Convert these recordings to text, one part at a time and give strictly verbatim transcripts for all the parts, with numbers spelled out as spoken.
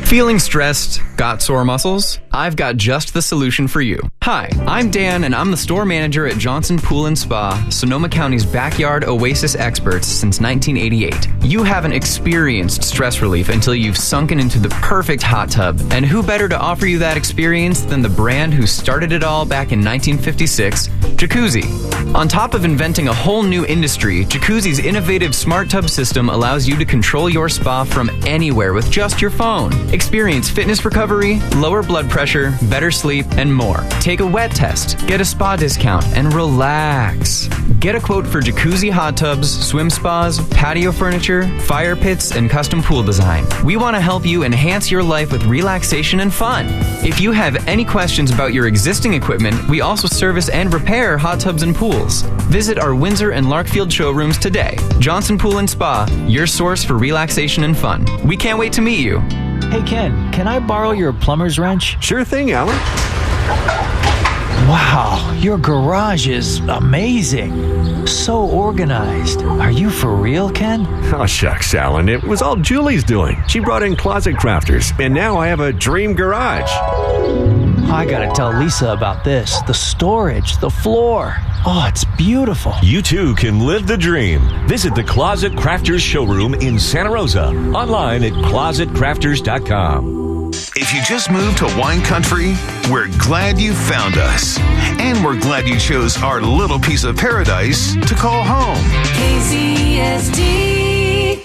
Feeling stressed? Got sore muscles? I've got just the solution for you. Hi, I'm Dan, and I'm the store manager at Johnson Pool and Spa, Sonoma County's backyard oasis experts since nineteen eighty-eight. You haven't experienced stress relief until you've sunken into the perfect hot tub, and who better to offer you that experience than the brand who started it all back in nineteen fifty-six, Jacuzzi. On top of inventing a whole new industry, Jacuzzi's innovative smart tub system allows you to control your spa from anywhere with just your phone. Experience fitness recovery, lower blood pressure, better sleep, and more. Take a wet test, get a spa discount, and relax. Get a quote for jacuzzi hot tubs, swim spas, patio furniture, fire pits, and custom pool design. We want to help you enhance your life with relaxation and fun. If you have any questions about your existing equipment, we also service and repair hot tubs and pools. Visit our Windsor and Larkfield showrooms today. Johnson Pool and Spa, your source for relaxation and fun. We can't wait to meet you. Hey, Ken, can I borrow your plumber's wrench? Sure thing, Alan. Wow, your garage is amazing. So organized. Are you for real, Ken? Oh, shucks, Alan. It was all Julie's doing. She brought in Closet Crafters, and now I have a dream garage. I gotta tell Lisa about this. The storage, the floor. Oh, it's beautiful. You too can live the dream. Visit the Closet Crafters showroom in Santa Rosa. Online at closet crafters dot com. If you just moved to wine country, we're glad you found us. And we're glad you chose our little piece of paradise to call home. K Z S D.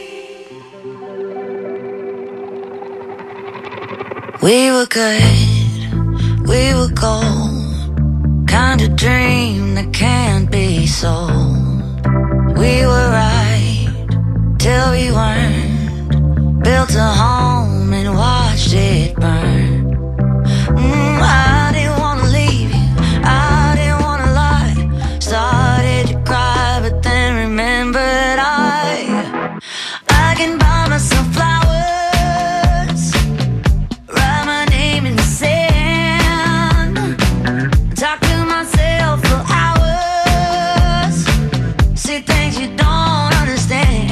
We were good, we were gold. Kind of dream that can't be sold. We were right till we weren't. Built a home and watched it burn. mm, I didn't want to leave you, I didn't want to lie. Started to cry but then remembered I I can buy myself flowers, write my name in the sand, talk to myself for hours, see things you don't understand.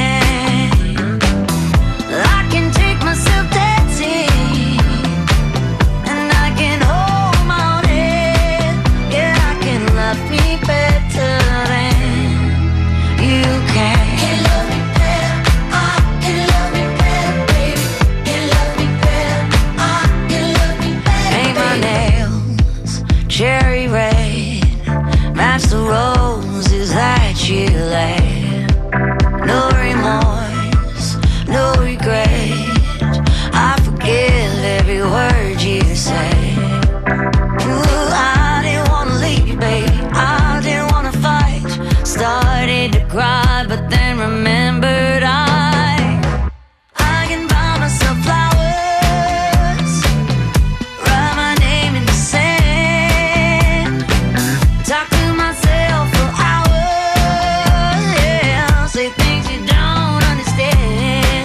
I can take myself dancing, and I can hold my own head. Yeah, I can love me better than you can. Can love me better, I can love me better, baby. Can love me better, I can love me better. Paint my nails cherry red, match the roses that you laid. No remorse, no regret, I forgive every word you say. Ooh, I didn't wanna leave you, baby, I didn't wanna fight. Started to cry, but then remembered I I can buy myself flowers, write my name in the sand, talk to myself for hours, yeah, say things you don't understand.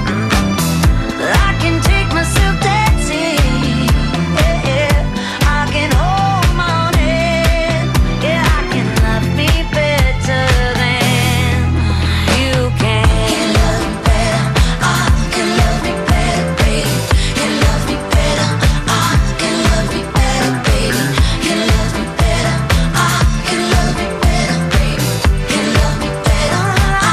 I can take myself dancing, yeah, yeah. I can hold my own head, yeah, I can love me better than you can. Can love me better, I can love me better, baby. Can love me better, I can love me better, baby. Can love me better, I can love me better, baby. Can love me better,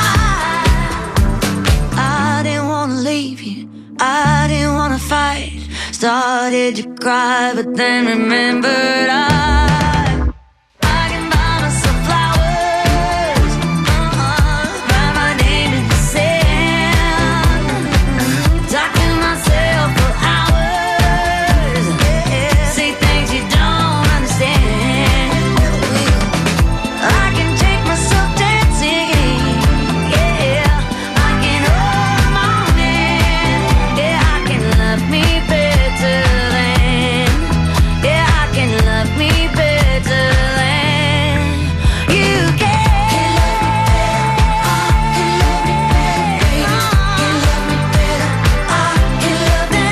I I didn't wanna leave you, I didn't wanna fight. Started to cry, but then remembered I I can buy myself flowers, uh-uh, write my name in the sand, talk to myself for hours, yeah, say things you don't understand. I can take myself dancing, yeah, I can hold my own hand, yeah, I can love me better than, yeah, I can love me better than you can. Can love me better, I can love me better, I can love me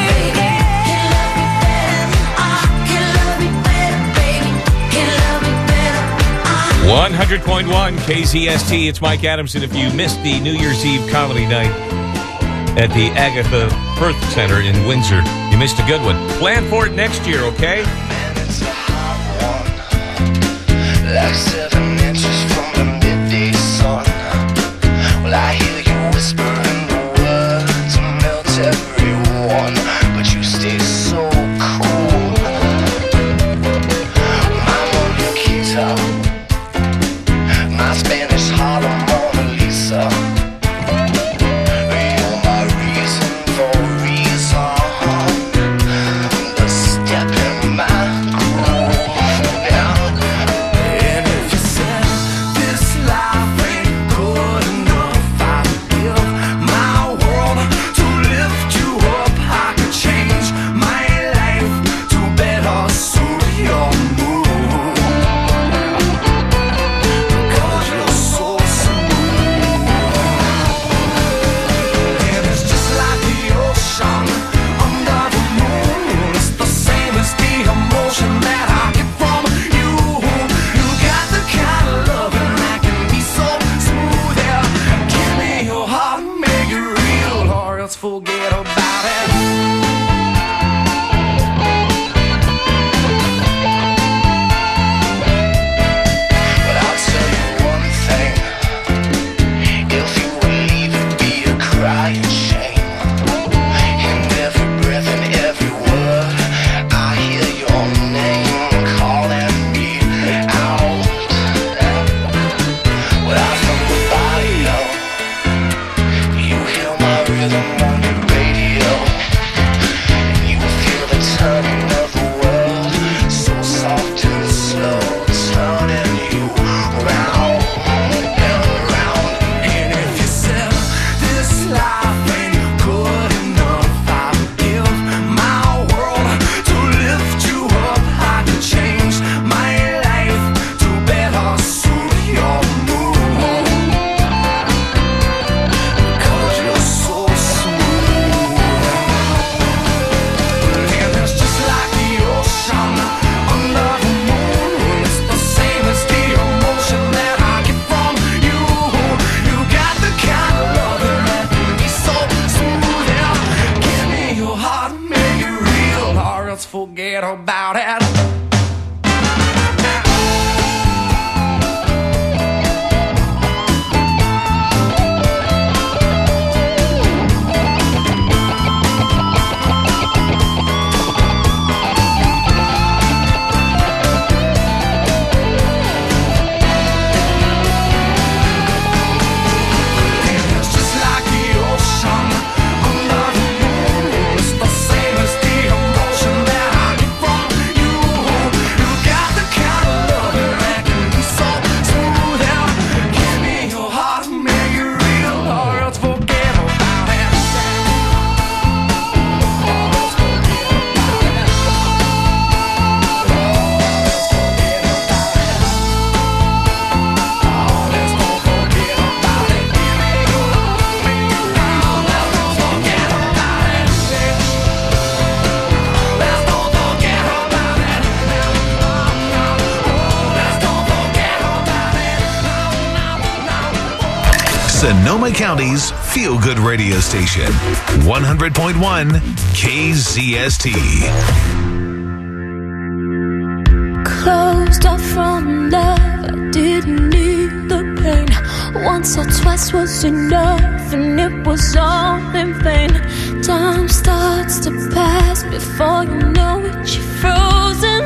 better, can love me better, I can love me better, baby, can love me better. one hundred point one K Z S T. It's Mike Adamson. If you missed the New Year's Eve comedy night at the Agatha Firth Center in Windsor. You missed a good one. Plan for it next year, okay? Man, it's a hot one. Like seven inches from the midday sun. Well, I hear you whispering the words to melt everyone, but you stay so cool. My Mona Lisa, my Spanish Harlem Mona Lisa. You're my reason for reason. The step in my groove. Yeah. And if you said this life ain't good enough, I'd give my world to lift you up. I could change my life to better suit your mood. Because you're so smooth. And it's just like the ocean under the moon. It's the same as the emotion that I get from you. You got the kind of loving that can be so smooth. Yeah, give me your heart, make it real, or else forget about it. But I'll tell you one thing. If you would leave it be a crying shame. In every breath and every word, I hear your name calling me out. Well, I'm from the barrio. You hear my rhythm on your radio, and you feel the turning of the world, so soft and slow, turning you round and round. And if you said this life ain't good enough, I would give my world to lift you up. I could change my life to better suit your mood. Because you're so smooth. And it's just like the ocean under the moon. It's the same as the emotion that I get from you. You got the kind of loving that can be so smooth. Yeah. Give me your heart, make it real, or else forget about it. It's just like the ocean under the moon. It's the same as the emotion that I get from you. You got the kind of loving that can be so smooth. Yeah. Give me your heart, make it real, or else forget about it. Or else forget about it. Or else forget about it. Oh, let's don't forget about it. Give me your heart, make it real. Let's don't forget about it. Let's don't forget about it. Oh, let's don't forget about it. Sonoma County's Feel Good radio station, one hundred point one K Z S T. Closed off from love, I didn't need the pain. Once or twice was enough, and it was all in vain. Time starts to pass before you know it, you're frozen.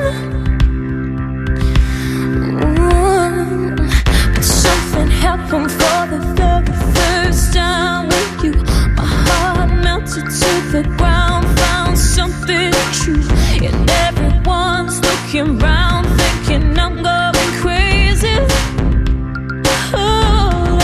Mm. But something happened for the very first time with you. My heart melted to the ground, found something true, and everyone's looking round, thinking I'm going crazy. Oh,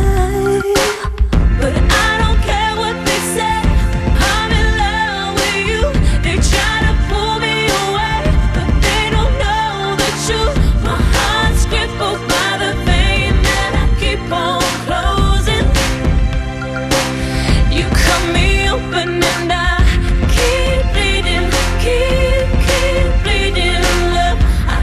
but I don't care what they say. I'm in love with you. They try to pull me away, but they don't know the truth. My heart's crippled by the pain that I keep on closing. You cut me open and I keep bleeding, keep, keep bleeding. Love, I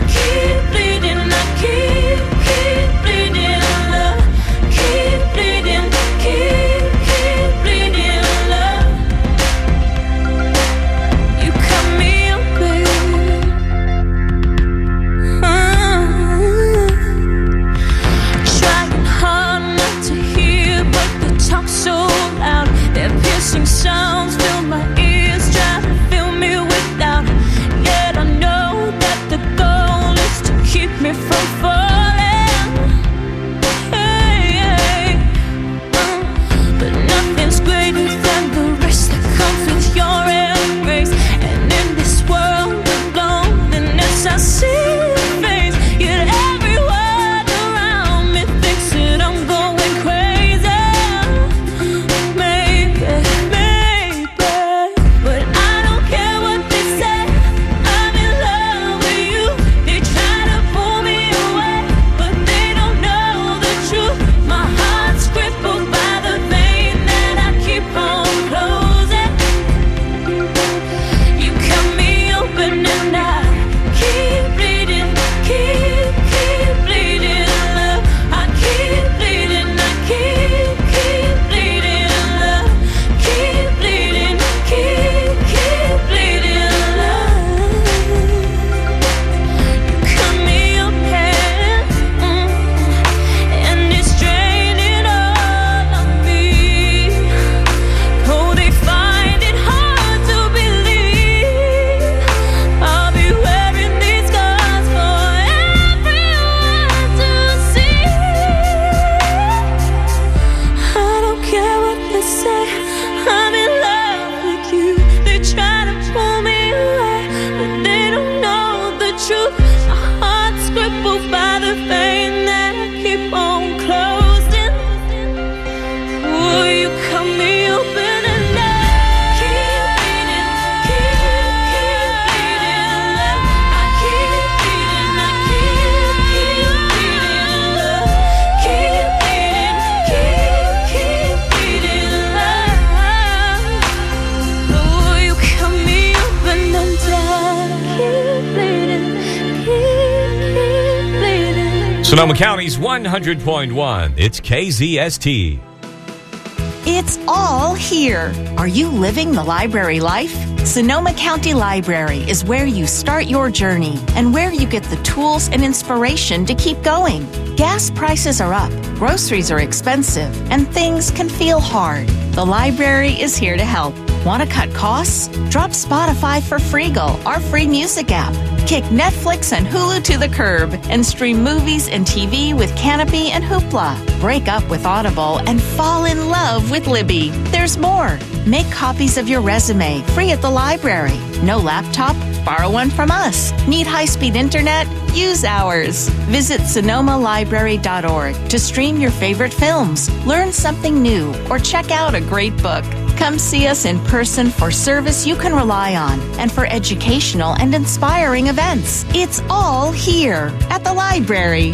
Sonoma County's one hundred point one. It's K Z S T. It's all here. Are you living the library life? Sonoma County Library is where you start your journey and where you get the tools and inspiration to keep going. Gas prices are up, groceries are expensive, and things can feel hard. The library is here to help. Want to cut costs? Drop Spotify for Freegal, our free music app. Kick Netflix and Hulu to the curb and stream movies and T V with Canopy and Hoopla. Break up with Audible and fall in love with Libby. There's more. Make copies of your resume free at the library. No laptop? Borrow one from us. Need high-speed internet? Use ours. Visit sonoma library dot org to stream your favorite films, learn something new, or check out a great book. Come see us in person for service you can rely on and for educational and inspiring events. It's all here at the library.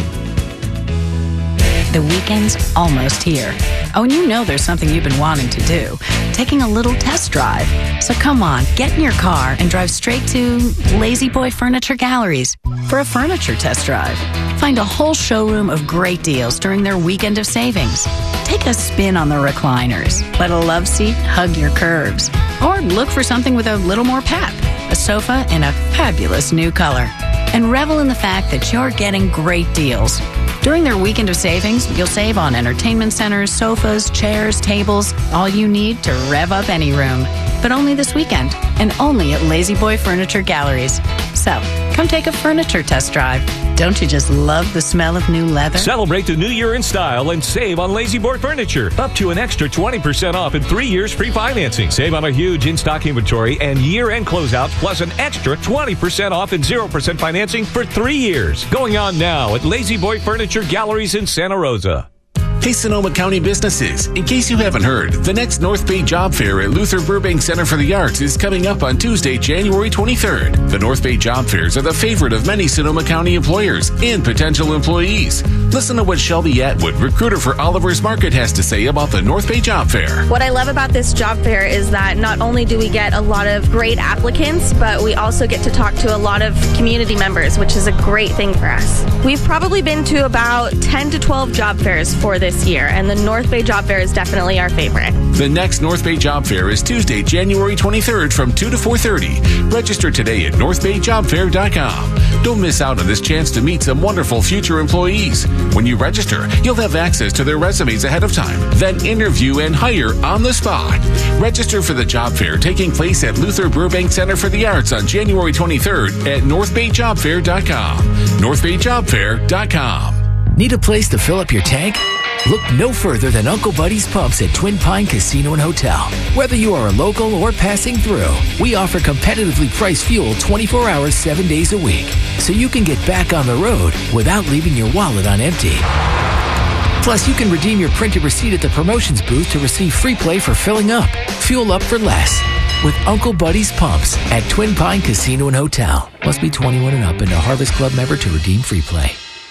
The weekend's almost here. Oh, and you know there's something you've been wanting to do, taking a little test drive. So come on, get in your car and drive straight to Lazy Boy Furniture Galleries for a furniture test drive. Find a whole showroom of great deals during their weekend of savings. Take a spin on the recliners. Let a love seat hug your curves. Or look for something with a little more pep, a sofa in a fabulous new color. And revel in the fact that you're getting great deals. During their weekend of savings, you'll save on entertainment centers, sofas, chairs, tables, all you need to rev up any room. But only this weekend, and only at Lazy Boy Furniture Galleries. So, come take a furniture test drive. Don't you just love the smell of new leather? Celebrate the new year in style and save on Lazy Boy Furniture. Up to an extra twenty percent off and three years free financing. Save on a huge in-stock inventory and year-end closeouts, plus an extra twenty percent off and zero percent financing for three years. Going on now at Lazy Boy Furniture Galleries in Santa Rosa. Hey, Sonoma County businesses. In case you haven't heard, the next North Bay Job Fair at Luther Burbank Center for the Arts is coming up on Tuesday, January twenty-third. The North Bay Job Fairs are the favorite of many Sonoma County employers and potential employees. Listen to what Shelby Atwood, recruiter for Oliver's Market, has to say about the North Bay Job Fair. What I love about this job fair is that not only do we get a lot of great applicants, but we also get to talk to a lot of community members, which is a great thing for us. We've probably been to about ten to twelve job fairs for this year, and the North Bay Job Fair is definitely our favorite. The next North Bay Job Fair is Tuesday, January twenty-third from two to four thirty. Register today at north bay job fair dot com. Don't miss out on this chance to meet some wonderful future employees. When you register, you'll have access to their resumes ahead of time, then interview and hire on the spot. Register for the job fair taking place at Luther Burbank Center for the Arts on January twenty-third at north bay job fair dot com. north bay job fair dot com. Need a place to fill up your tank? Look no further than Uncle Buddy's Pumps at Twin Pine Casino and Hotel. Whether you are a local or passing through, we offer competitively priced fuel twenty-four hours, seven days a week, so you can get back on the road without leaving your wallet on empty. Plus, you can redeem your printed receipt at the promotions booth to receive free play for filling up. Fuel up for less with Uncle Buddy's Pumps at Twin Pine Casino and Hotel. Must be twenty-one and up and a Harvest Club member to redeem free play.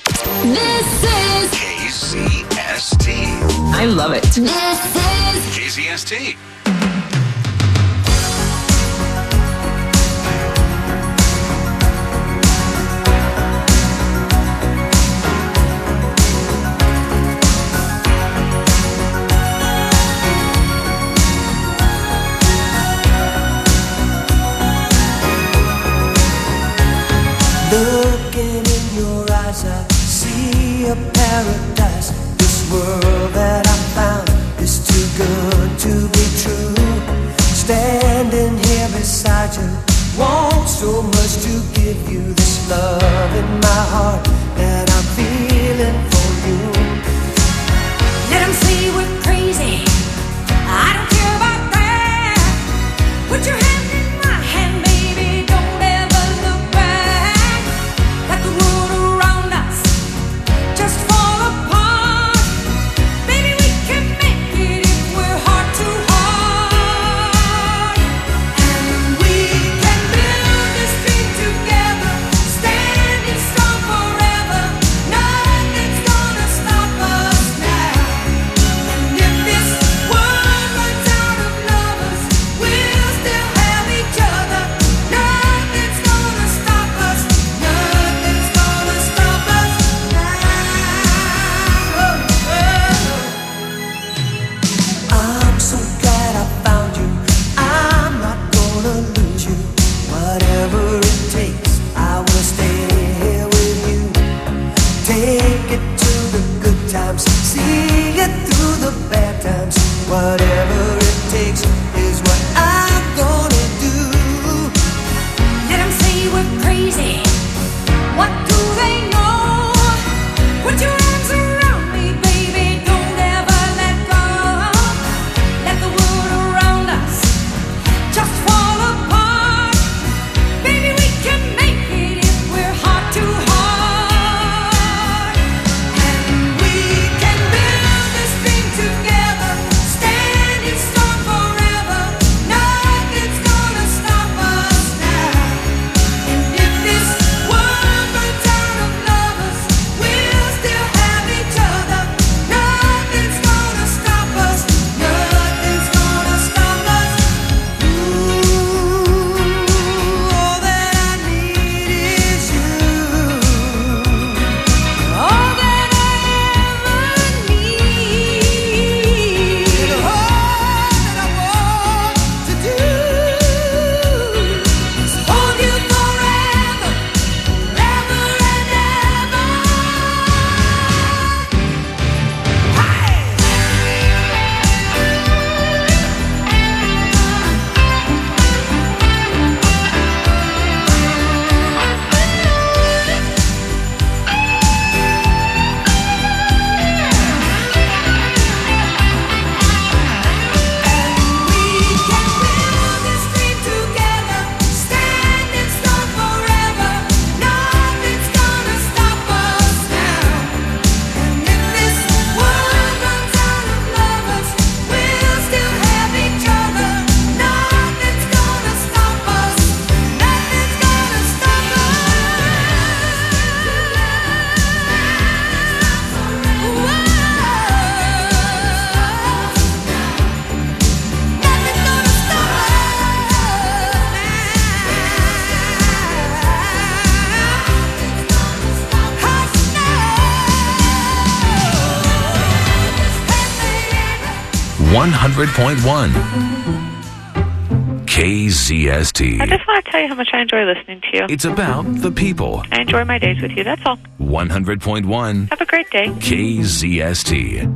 This is K Z S T. I love it. This is K Z S T. Looking in your eyes, I see a paradise. This world that I found is too good to be true. Standing here beside you, want so much to give you this love in my heart that I'm feeling for you. Let 'em say we're crazy. I don't care about that. Put your hand in my hand, baby. Don't ever look back. Let the world around us just fall apart. Baby, we can make it if we're heart to heart. And we can build this dream together, standing strong forever. Nothing's gonna stop one hundred point one. K Z S T. I just want to tell you how much I enjoy listening to you. It's about the people. I enjoy my days with you, that's all. one hundred point one. Have a great day. K Z S T.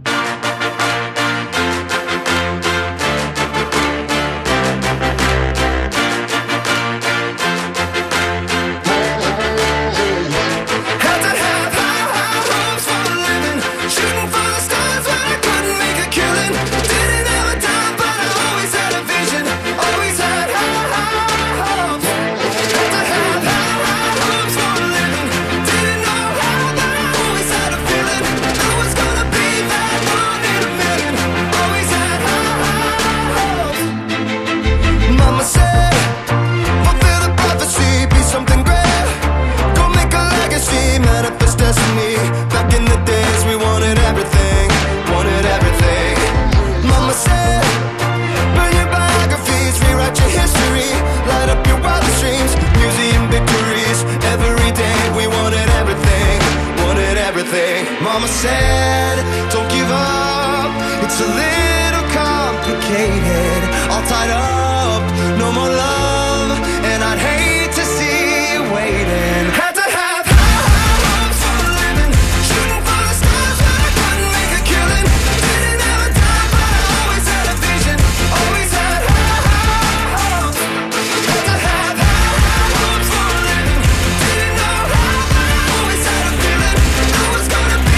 Mama said, don't give up. It's a little complicated. All tied up, no more love. And I'd hate to see you waiting. Had to have high hopes for a living. Shooting for the stars, but I couldn't make a killing. Didn't have a dime, but I always had a vision. Always had high, high hopes. Had to have high hopes for a living. Didn't know how, but I always had a feeling. I was gonna be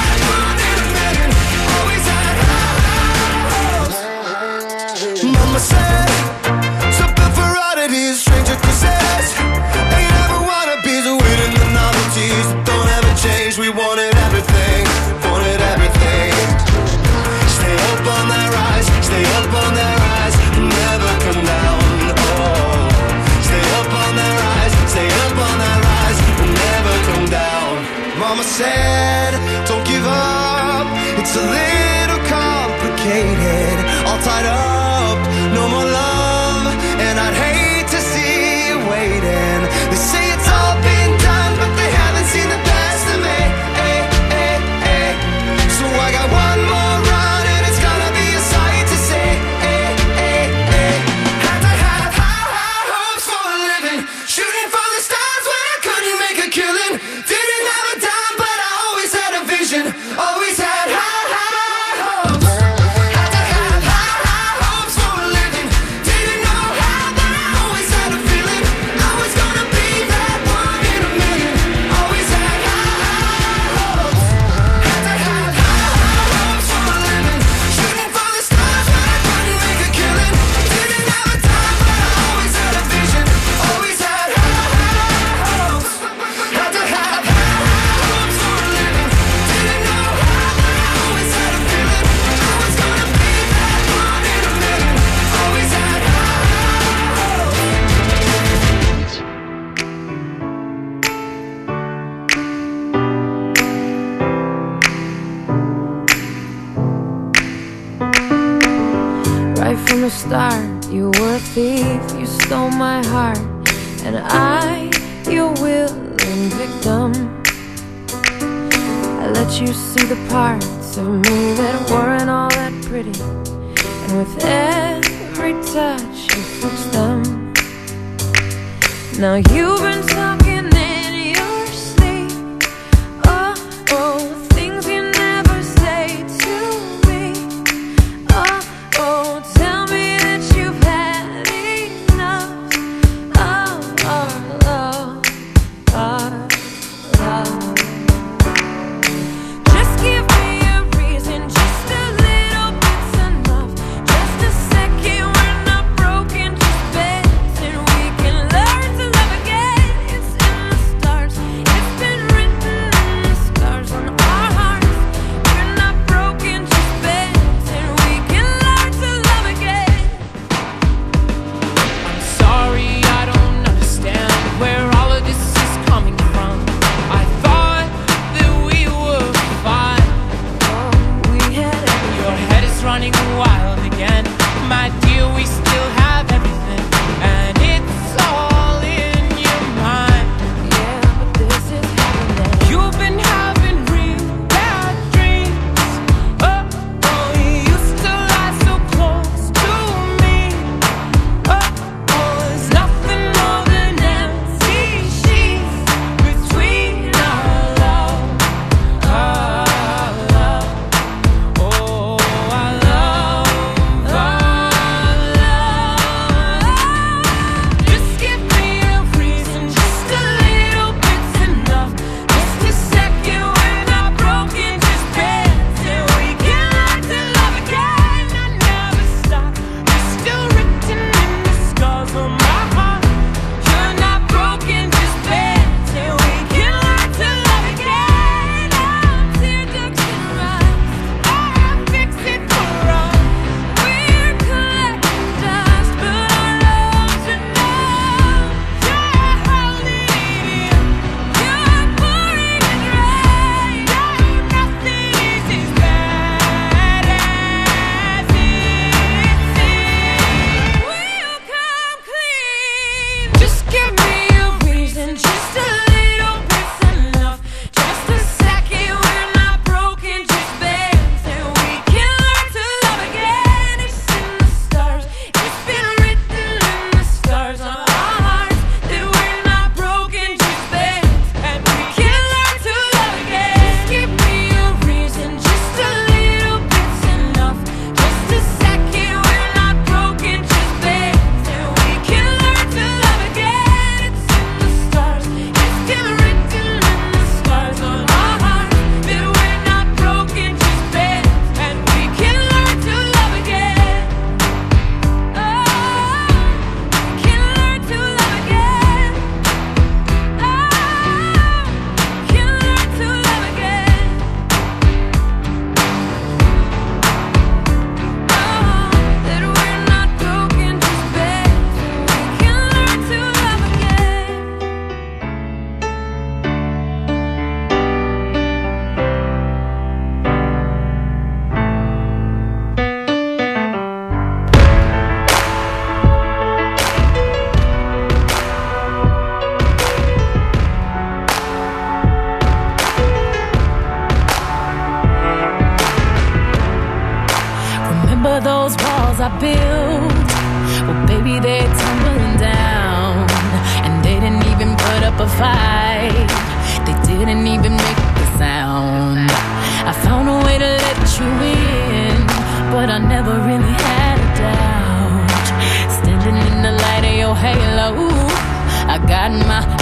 Mama said, something for oddities, stranger possess. Ain't ever wannabes, waiting the novelties that don't ever change. We wanted everything, wanted everything. Stay up on that rise, stay up on that rise, never come down. Oh, stay up on that rise, stay up on that rise, never come down. Mama said, don't give up. It's a little complicated, all tied up, no more love, and I'd hate to see you waiting. They say it's all been done, but they haven't seen the best of me. Ay, ay, ay. So I got one more run, and it's gonna be a sight to see. Ay, ay, ay. Had to have high, high hopes for a living. Shooting for the stars when I couldn't make a killing. Didn't have a dime, but I always had a vision. Always had high, high hopes. Had to have high, high hopes for a living. Didn't know how, but I always had a feeling. I was gonna be that one in a million. Always had high, high hopes. Had to have high, high hopes for a living. Shooting for the stars when I couldn't make a killing. Didn't have a dime, but I always had a vision. Always had high, high hopes. Had to have high, high hopes for a living. Didn't know how, but I always had a feeling. I was gonna be that one in a million. Always had high, high hopes. Right from the start, you were a thief, you stole my heart, and I, your willing victim. I let you see the parts of me that weren't all that pretty, and with every touch you fixed them. Now you've been talking in your sleep, oh, oh, things you never say to me. Oh, oh, tell me that you've had enough of our love, our love. Just give me a reason, just a little bit's enough. Just a second, we're not broken, just bends, and we can learn to love again. It's in I built, well, baby, they're tumbling down. And they didn't even put up a fight. They didn't even make a sound. I found a way to let you in, but I never really had a doubt. Standing in the light of your halo, I got my